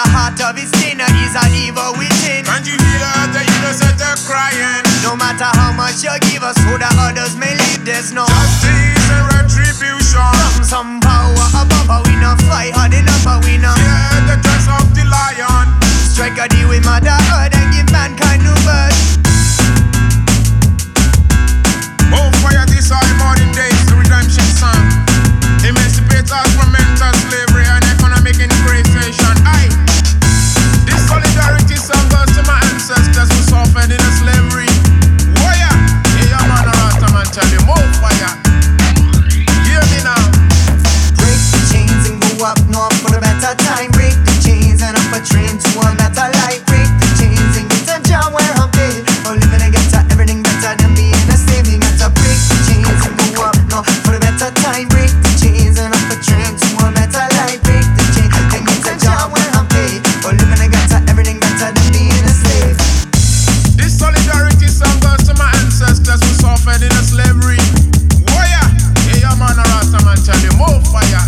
heart of his sinner is an evil within. Can't you hear the innocent are crying? No matter how much you give us, so that others may live, there's no justice and retribution. From some power above, but we not fight hard enough, but we not fear the dress of the lion. Strike a deal with Mother Earth and give mankind new birth. Oh, fire this all modern days, the redemption song. Emancipate us from mental slavery and economic integration. Aye. This solidarity song goes to my ancestors who suffered in slavery. Warrior, yeah, your man around man tell you more fire. Hear me now. Break the chains and go up north for the better time. Break the chains and up a train to a better life. Break the chains and get a job where I'm paid. Or living and get everything better than being a slave. You got to break the chains and go up north for the better time. Break the chains and up a train to a better life. Break the chains and get a job where I'm paid. Or living and get everything better than being a slave. This solidarity song goes to my ancestors who suffered in slavery. Warrior, yeah, your man around man tell you more fire.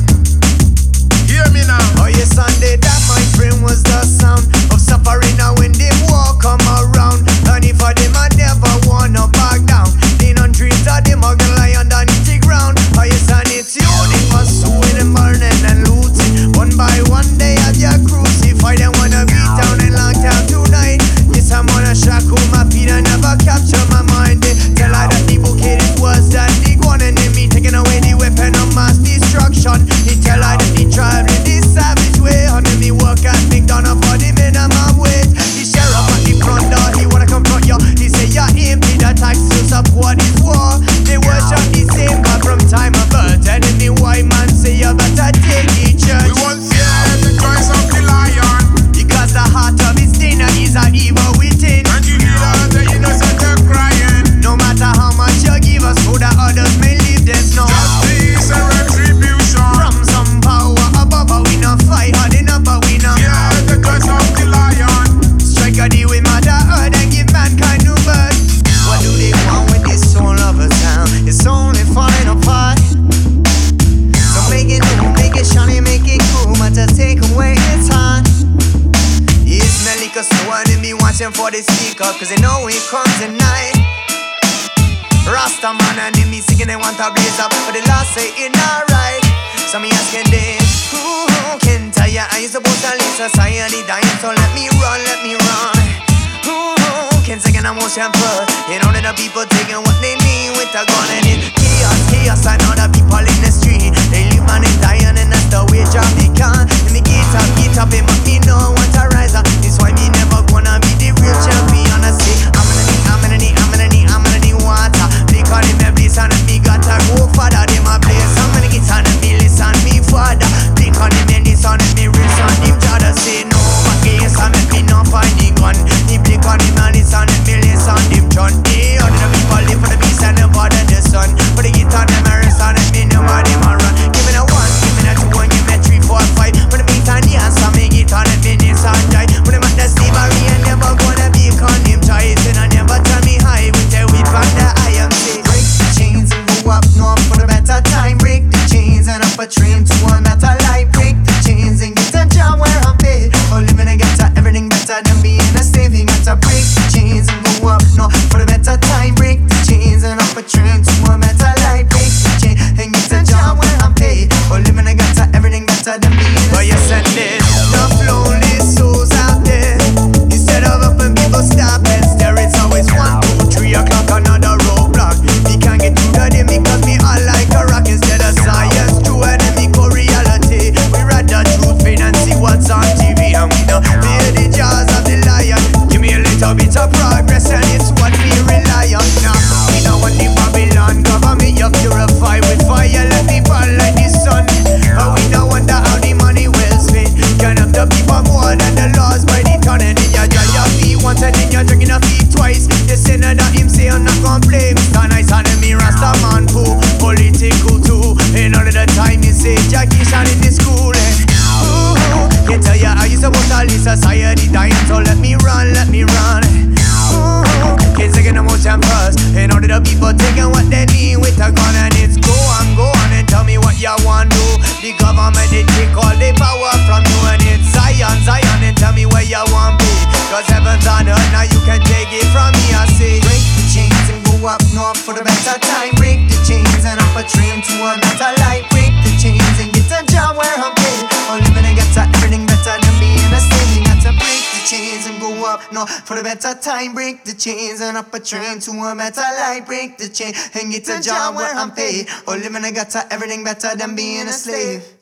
Hear me now. Oh yes, Sunday, that my friend was the sound of suffering. Now when they walk come around, and if for them I never wanna back down. They don't dreams of them are gonna lie underneath the ground. Oh yes, and it's you, they pursuing and burning and looting. One by one they have your crucify. They wanna beat down and lock down tonight. Yes, I'm on a shackle, my feet and never capture my mind. They tell her that the bouquet is worse than the gun enemy, taking away the weapon of mass destruction. They tell her that they traveling this savage way. Honey, me work at McDonald's for the minimum wage. The sheriff at the front door, he wanna confront you. He say you're empty, the tax to support his war. They worship the same God from time of birth. And then the white man say you better take the church. We won't fear the choice of the lion, because the heart of his sinner is an evil within. and you hear the innocent are crying. No matter how much you give us, so that others may live, there's no Justice and retribution. from some power above, but we not fight hard enough, but we not Fear the dress of the lion. strike a deal with Mother Earth and give mankind new birth. What do they want with this soul of a town? It's only falling apart. So make it new, make it shiny, make it cool, but to take away its heart. It's the liquor store and me watching for the speaker, cause they know it comes at night. Rasta man and me singing they want to blaze up, but the last say it not right. So me asking them, who can tell ya I supposed to leave society dying? So let me run, let me run. Who can second a motion first? You know that the people taking what they need with a gun, and it's chaos, chaos. I know the people in the street, they live and they dying, and that's the way job they can. And me get up, it must be no one to rise up. This why me never gonna be the real champion. I say I'm gonna need water. They call him every son and me gotta go father. They my place, I'm gonna get on and me listen me father. They call him and this son and me real son. Him jada say no, but yes, I make me not find the gun. He pick on him and his son and me listen him John. They all the people live for the peace and the bother the sun. But they get on them and son and me know why they ma run. Give me the one, give me the two, and give me 3, 4, 5. When the beat and the answer me get on and me this and die. When them at the slavery and never gonna be on him chasing and never tell me high with the weed from the IMC. Break the chains and go up north for the better time. Break the chains and up a train to a better life. Break the chains and get a job where I'm paid. Or living and get everything better than being a slave. You got to break the chains and go up north for the better time. Break the chains and up a train to a better life. Break the chain and get a job where I'm paid. Or living and get everything better than being a slave. But yes, and there's enough lonely souls out there. Instead of helping people stop and stare, it's always 1, 2, 3 o'clock, another roadblock. We can't get through the day because me all like a rock. Instead of science, true and then me go reality. We read the truth, feed and see what's on TV. And we know fear the jaws of the lion. Give me a little bit of progress and it's what we rely on now. We know what the Babylon want do. The government they take all the power from you, and it's Zion, Zion, and tell me where you want be. Cause heaven's on earth, now you can take it from me. I say break the chains and go up north for the better time. Break the chains and up a train to a better life. Break the chains and get a job where I'm paid. Or living and get everything better than being a slave. You got to break the chains and go up north for the better time. Break the chains and up a train to a better life. Break the chain and get a job where I'm paid. Or living and get everything better than being a slave.